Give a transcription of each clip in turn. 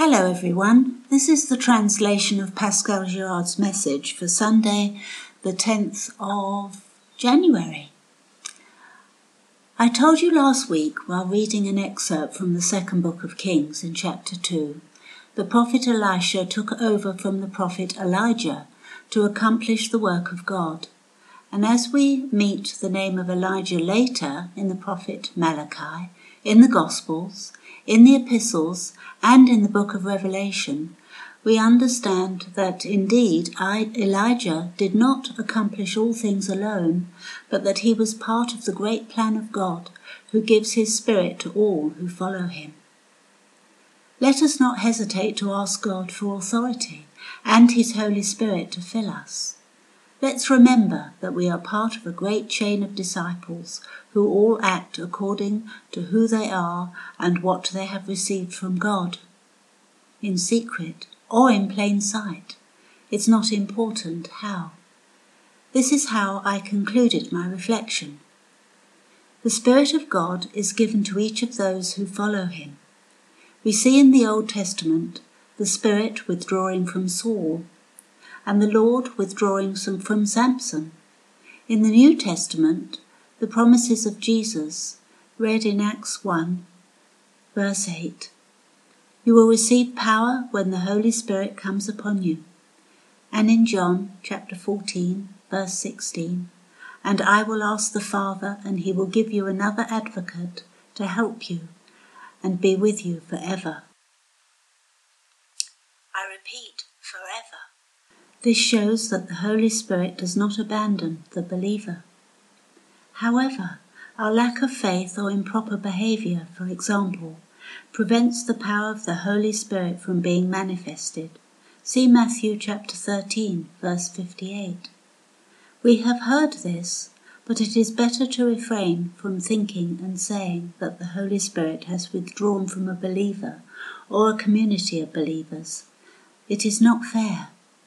Hello everyone, this is the translation of Pascal Girard's message for Sunday the 10th of January. I told you last week while reading an excerpt from the second book of Kings in chapter 2, the prophet Elisha took over from the prophet Elijah to accomplish the work of God. And as we meet the name of Elijah later in the prophet Malachi, in the Gospels, in the epistles, and in the book of Revelation, we understand that indeed Elijah did not accomplish all things alone, but that he was part of the great plan of God, who gives his Spirit to all who follow him. Let us not hesitate to ask God for authority and his Holy Spirit to fill us. Let's remember that we are part of a great chain of disciples who all act according to who they are and what they have received from God. In secret or in plain sight, it's not important how. This is how I concluded my reflection. The Spirit of God is given to each of those who follow him. We see in the Old Testament the Spirit withdrawing from Saul, and the Lord withdrawing from Samson. In the New Testament, the promises of Jesus, read in Acts 1, verse 8, "You will receive power when the Holy Spirit comes upon you." And in John chapter 14, verse 16, "And I will ask the Father, and he will give you another advocate to help you and be with you forever." I repeat, forever. This shows that the Holy Spirit does not abandon the believer. However, our lack of faith or improper behavior, for example, prevents the power of the Holy Spirit from being manifested. See Matthew chapter 13, verse 58. We have heard this, but it is better to refrain from thinking and saying that the Holy Spirit has withdrawn from a believer or a community of believers. It is not fair.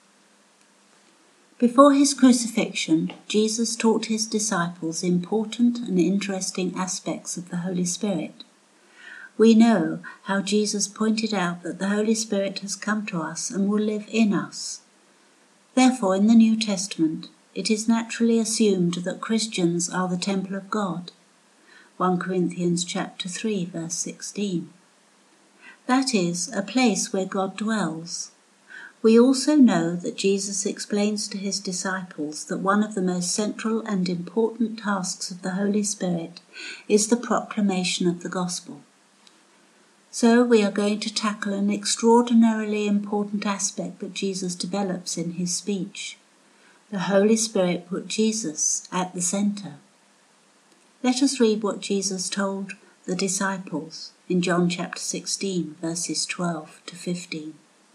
Before his crucifixion, Jesus taught his disciples important and interesting aspects of the Holy Spirit. We know how Jesus pointed out that the Holy Spirit has come to us and will live in us. Therefore, in the New Testament, it is naturally assumed that Christians are the temple of God. 1 Corinthians chapter 3, verse 16. That is, a place where God dwells. We also know that Jesus explains to his disciples that one of the most central and important tasks of the Holy Spirit is the proclamation of the gospel. So we are going to tackle an extraordinarily important aspect that Jesus develops in his speech. The Holy Spirit put Jesus at the center. Let us read what Jesus told the disciples in John chapter 16, verses 12 to 15.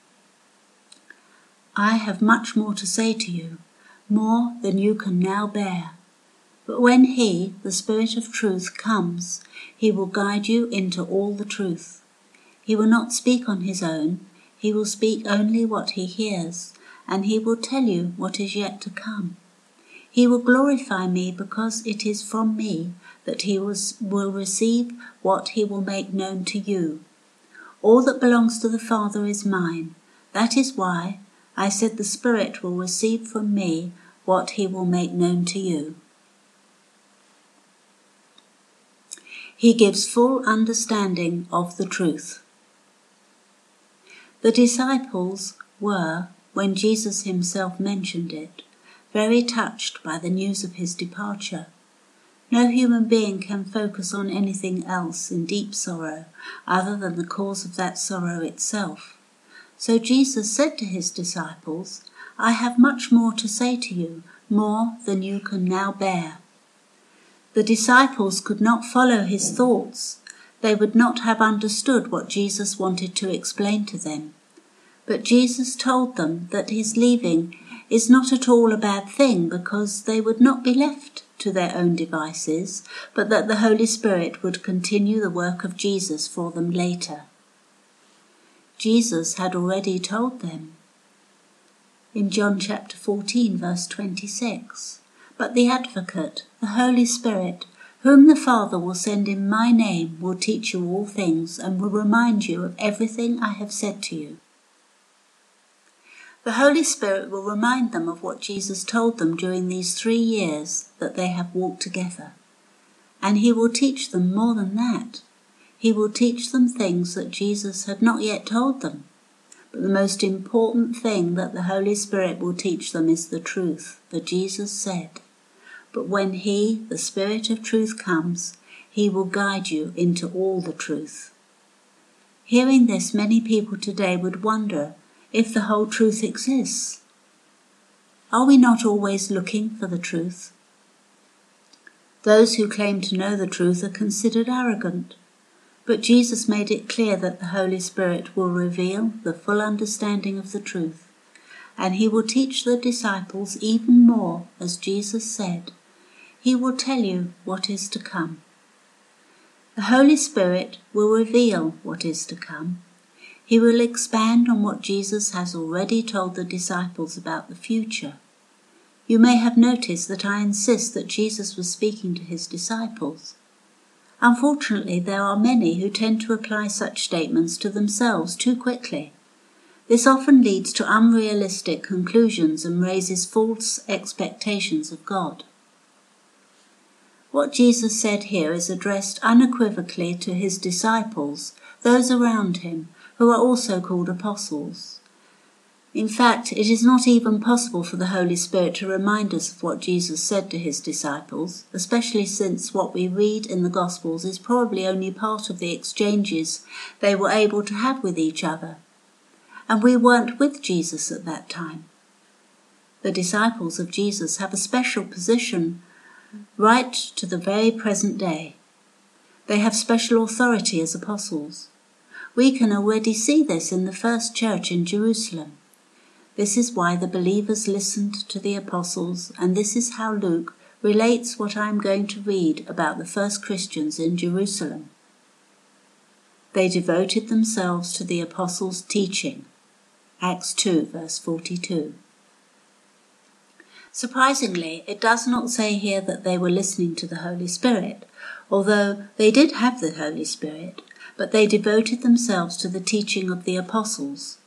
"I have much more to say to you, more than you can now bear. But when he, the Spirit of truth, comes, he will guide you into all the truth. He will not speak on his own, he will speak only what he hears, and he will tell you what is yet to come. He will glorify me because it is from me that he will receive what he will make known to you. All that belongs to the Father is mine. That is why I said the Spirit will receive from me what he will make known to you. He gives full understanding of the truth." The disciples were, when Jesus himself mentioned it, very touched by the news of his departure. No human being can focus on anything else in deep sorrow other than the cause of that sorrow itself. So Jesus said to his disciples, "I have much more to say to you, more than you can now bear." The disciples could not follow his thoughts. They would not have understood what Jesus wanted to explain to them. But Jesus told them that his leaving is not at all a bad thing, because they would not be left to their own devices, but that the Holy Spirit would continue the work of Jesus for them later. Jesus had already told them in John chapter 14, verse 26, "But the Advocate, the Holy Spirit, Whom the Father will send in my name will teach you all things and will remind you of everything I have said to you. The Holy Spirit will remind them of what Jesus told them during these 3 years that they have walked together. And he will teach them more than that. He will teach them things that Jesus had not yet told them. But the most important thing that the Holy Spirit will teach them is the truth that Jesus said. But when he, the Spirit of truth, comes, he will guide you into all the truth. Hearing this, many people today would wonder if the whole truth exists. Are we not always looking for the truth? Those who claim to know the truth are considered arrogant, but Jesus made it clear that the Holy Spirit will reveal the full understanding of the truth, and he will teach the disciples even more, as Jesus said. He will tell you what is to come. The Holy Spirit will reveal what is to come. He will expand on what Jesus has already told the disciples about the future. You may have noticed that I insist that Jesus was speaking to his disciples. Unfortunately, there are many who tend to apply such statements to themselves too quickly. This often leads to unrealistic conclusions and raises false expectations of God. What Jesus said here is addressed unequivocally to his disciples, those around him, who are also called apostles. In fact, it is not even possible for the Holy Spirit to remind us of what Jesus said to his disciples, especially since what we read in the Gospels is probably only part of the exchanges they were able to have with each other. And we weren't with Jesus at that time. The disciples of Jesus have a special position right to the very present day. They have special authority as apostles. We can already see this in the first church in Jerusalem. This is why the believers listened to the apostles, and this is how Luke relates what I am going to read about the first Christians in Jerusalem. They devoted themselves to the apostles' teaching. Acts 2, verse 42. Surprisingly, it does not say here that they were listening to the Holy Spirit, although they did have the Holy Spirit, but they devoted themselves to the teaching of the apostles.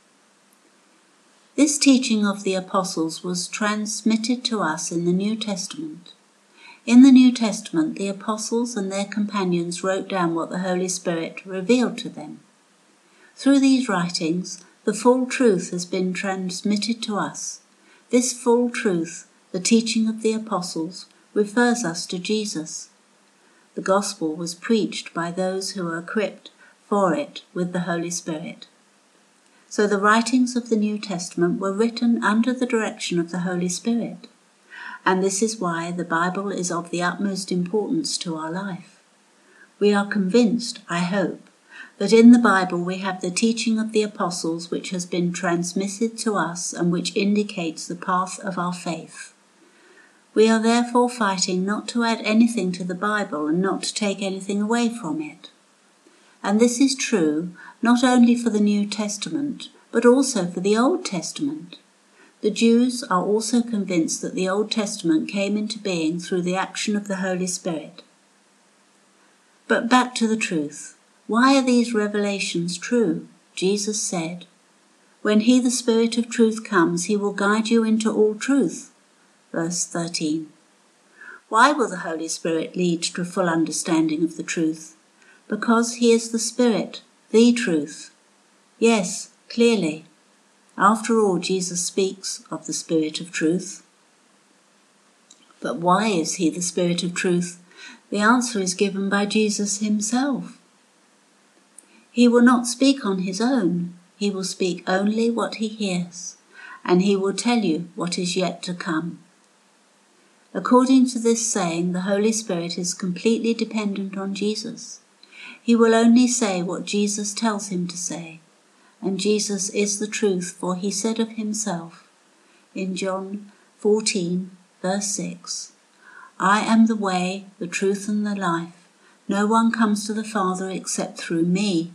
This teaching of the apostles was transmitted to us in the New Testament. In the New Testament, the apostles and their companions wrote down what the Holy Spirit revealed to them. Through these writings, the full truth has been transmitted to us. This full truth, the teaching of the apostles, refers us to Jesus. The gospel was preached by those who were equipped for it with the Holy Spirit. So the writings of the New Testament were written under the direction of the Holy Spirit, and this is why the Bible is of the utmost importance to our life. We are convinced, I hope, that in the Bible we have the teaching of the apostles which has been transmitted to us and which indicates the path of our faith. We are therefore fighting not to add anything to the Bible and not to take anything away from it. And this is true not only for the New Testament, but also for the Old Testament. The Jews are also convinced that the Old Testament came into being through the action of the Holy Spirit. But back to the truth. Why are these revelations true? Jesus said, "When he, the Spirit of truth, comes, he will guide you into all truth." Verse 13. Why will the Holy Spirit lead to a full understanding of the truth? Because he is the Spirit, the truth. Yes, clearly. After all, Jesus speaks of the Spirit of truth. But why is he the Spirit of truth? The answer is given by Jesus himself. He will not speak on his own. He will speak only what he hears, and he will tell you what is yet to come. According to this saying, the Holy Spirit is completely dependent on Jesus. He will only say what Jesus tells him to say, and Jesus is the truth, for he said of himself in John 14, verse 6, "I am the way, the truth, and the life. No one comes to the Father except through me."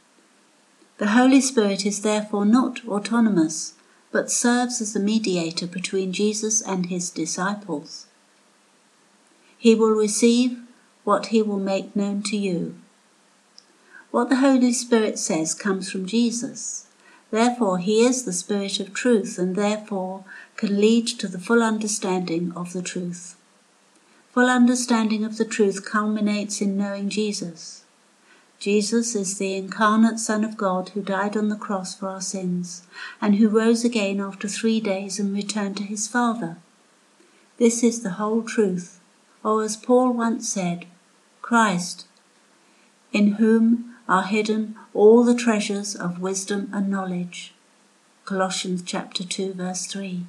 The Holy Spirit is therefore not autonomous, but serves as the mediator between Jesus and his disciples. He will receive what he will make known to you. What the Holy Spirit says comes from Jesus. Therefore he is the Spirit of truth, and therefore can lead to the full understanding of the truth. Full understanding of the truth culminates in knowing Jesus. Jesus is the incarnate Son of God who died on the cross for our sins, and who rose again after 3 days and returned to his Father. This is the whole truth, or as Paul once said, Christ, in whom are hidden all the treasures of wisdom and knowledge. Colossians chapter 2, verse 3.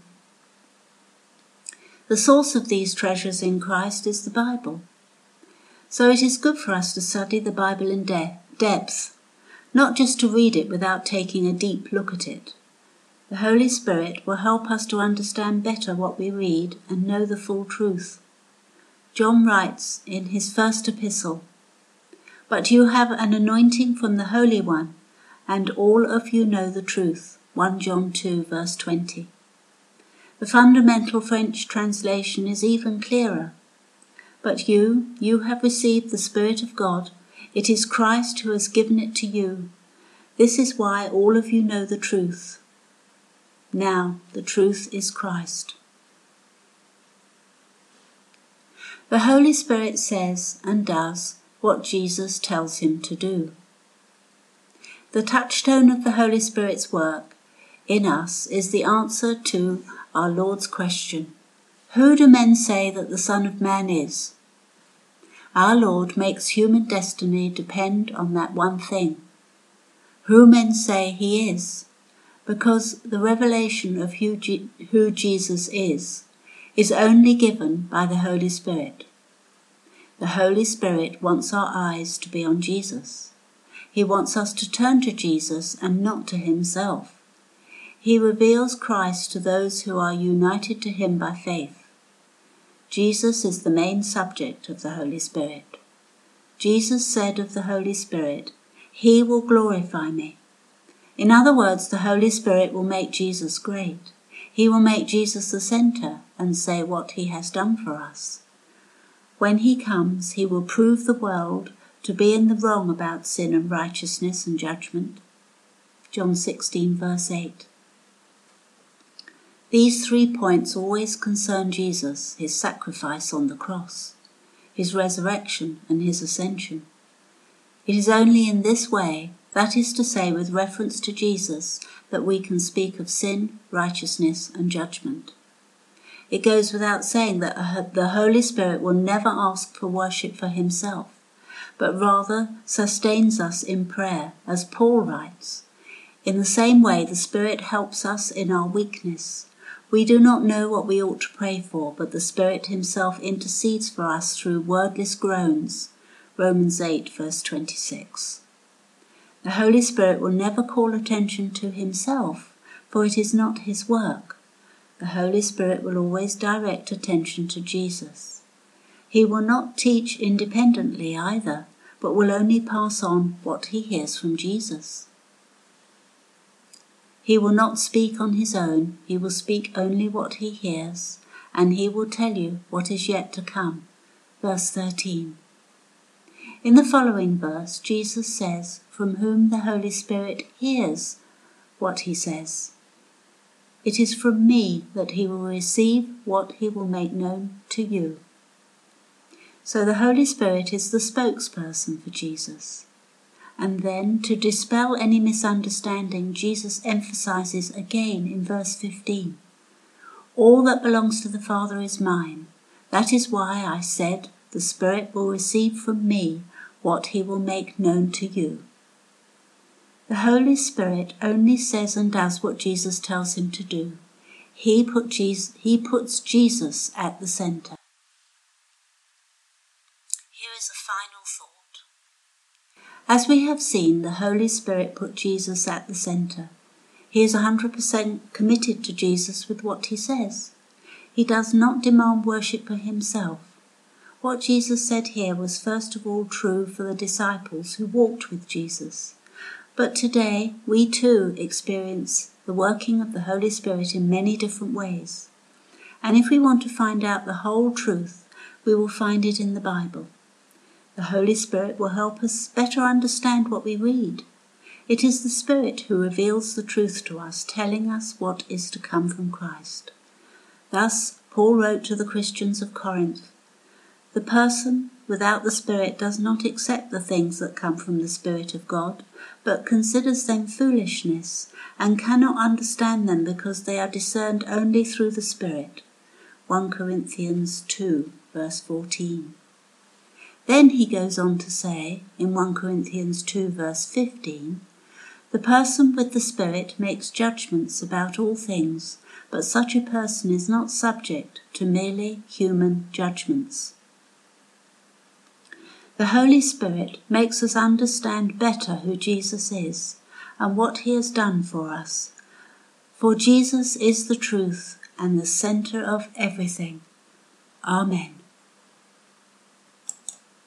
The source of these treasures in Christ is the Bible. So it is good for us to study the Bible in depth, not just to read it without taking a deep look at it. The Holy Spirit will help us to understand better what we read and know the full truth. John writes in his first epistle, "But you have an anointing from the Holy One, and all of you know the truth." 1 John 2, verse 20. The fundamental French translation is even clearer. But you have received the Spirit of God. It is Christ who has given it to you. This is why all of you know the truth. Now, the truth is Christ. The Holy Spirit says and does what Jesus tells him to do. The touchstone of the Holy Spirit's work in us is the answer to our Lord's question, "Who do men say that the Son of Man is?" Our Lord makes human destiny depend on that one thing, who men say he is, because the revelation of who Jesus is only given by the Holy Spirit. The Holy Spirit wants our eyes to be on Jesus. He wants us to turn to Jesus and not to himself. He reveals Christ to those who are united to him by faith. Jesus is the main subject of the Holy Spirit. Jesus said of the Holy Spirit, "He will glorify me." In other words, the Holy Spirit will make Jesus great. He will make Jesus the center and say what he has done for us. When he comes, he will prove the world to be in the wrong about sin and righteousness and judgment. John 16, verse 8. These 3 points always concern Jesus, his sacrifice on the cross, his resurrection and his ascension. It is only in this way, that is to say with reference to Jesus, that we can speak of sin, righteousness and judgment. It goes without saying that the Holy Spirit will never ask for worship for himself, but rather sustains us in prayer, as Paul writes. In the same way, the Spirit helps us in our weakness. We do not know what we ought to pray for, but the Spirit himself intercedes for us through wordless groans. Romans 8, verse 26. The Holy Spirit will never call attention to himself, for it is not his work. The Holy Spirit will always direct attention to Jesus. He will not teach independently either, but will only pass on what he hears from Jesus. He will not speak on his own, he will speak only what he hears, and he will tell you what is yet to come. Verse 13. In the following verse, Jesus says, from whom the Holy Spirit hears what he says. It is from me that he will receive what he will make known to you. So the Holy Spirit is the spokesperson for Jesus. And then, to dispel any misunderstanding, Jesus emphasizes again in verse 15, all that belongs to the Father is mine. That is why I said, the Spirit will receive from me what he will make known to you. The Holy Spirit only says and does what Jesus tells him to do. He puts Jesus at the center. Here is a final thought. As we have seen, the Holy Spirit put Jesus at the center. He is 100% committed to Jesus with what he says. He does not demand worship for himself. What Jesus said here was first of all true for the disciples who walked with Jesus. But today we too experience the working of the Holy Spirit in many different ways. And if we want to find out the whole truth, we will find it in the Bible. The Holy Spirit will help us better understand what we read. It is the Spirit who reveals the truth to us, telling us what is to come from Christ. Thus, Paul wrote to the Christians of Corinth, "The person without the Spirit does not accept the things that come from the Spirit of God, but considers them foolishness, and cannot understand them because they are discerned only through the Spirit." 1 Corinthians 2, verse 14. Then he goes on to say, in 1 Corinthians 2, verse 15, "The person with the Spirit makes judgments about all things, but such a person is not subject to merely human judgments." The Holy Spirit makes us understand better who Jesus is and what he has done for us. For Jesus is the truth and the centre of everything. Amen.